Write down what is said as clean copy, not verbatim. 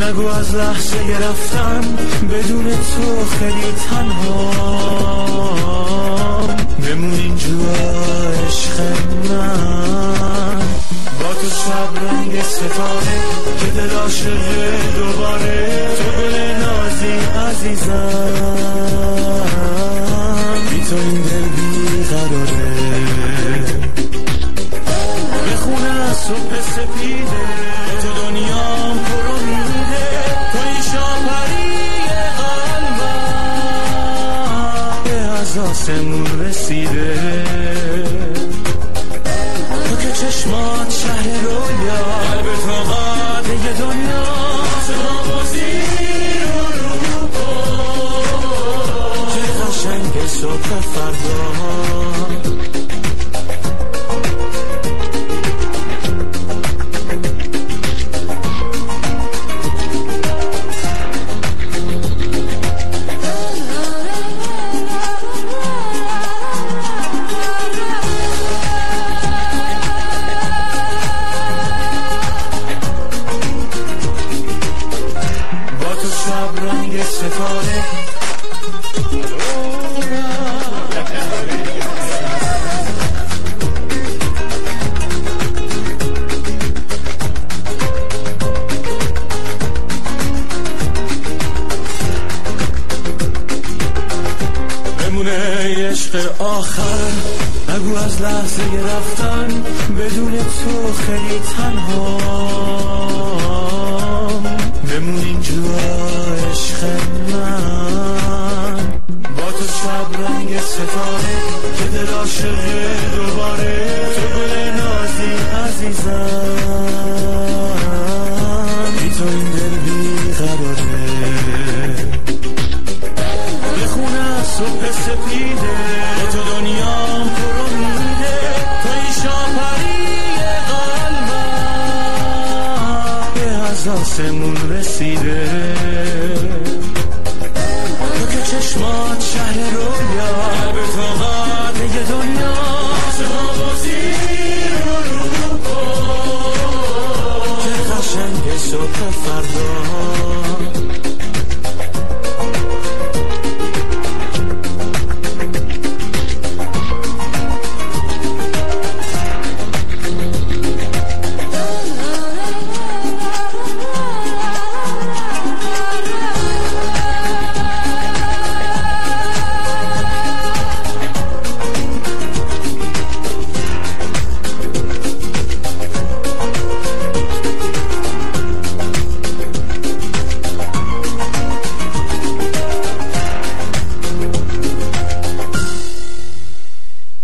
نگو از لحظه رفتن بدون تو خیلی تنها بمون اینجا عشق من. با تو شب رنگ ستاره که دل عاشقه دوباره تو بنازی عزیزم، بی تو این دل بی قراره. بخونه از صبح سپیده تو دنیام پر امیده، توی شاپری قلبم به از آسمون رسیده. تو که چشمات شهر رویا، قلب تو قاده دنیا، سماوازی رو چه قشنگ صبح فردا. آخر نگو از لحظه رفتن بدون تو خیلی تنها بمون اینجا عشق من. با تو شب رنگ ستاره که دل عاشقه دوباره تو بنازی عزیزم، بی تو این دل بی قراره. بخونه از صبح سپیده تو دنیام پر امیده، توی شاپری قلبم به از آسمون رسیده.